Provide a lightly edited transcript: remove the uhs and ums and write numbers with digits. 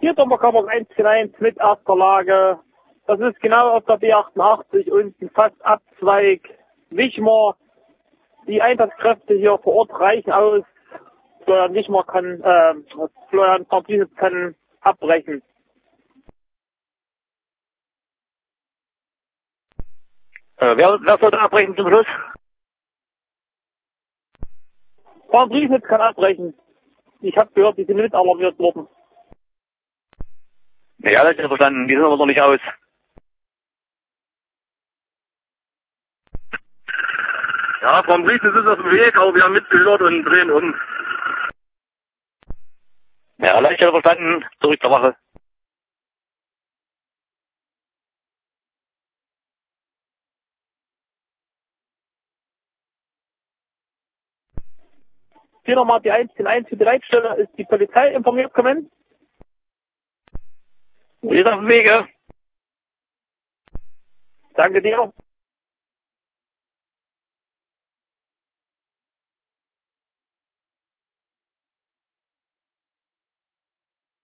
Hier Dommerkammer 141 mit erster Lage. Das ist genau auf der B88 unten fast Abzweig Wichmer. Die Einsatzkräfte hier vor Ort reichen aus. Florian Wichmer Florian Pavlidis kann abbrechen. Wer sollte abbrechen zum Schluss? Pavlidis kann abbrechen. Ich habe gehört, die sind mit alarmiert worden. Ja, das ist ja verstanden. Die sind aber noch nicht aus. Ja, vom Riesen ist auf dem Weg, aber wir haben mitgehört und drehen um. Ja, leicht verstanden. Zurück zur Wache. Hier nochmal die 101 für die Leitstelle. Ist die Polizei informiert gekommen? Die ist auf dem Wege. Danke dir.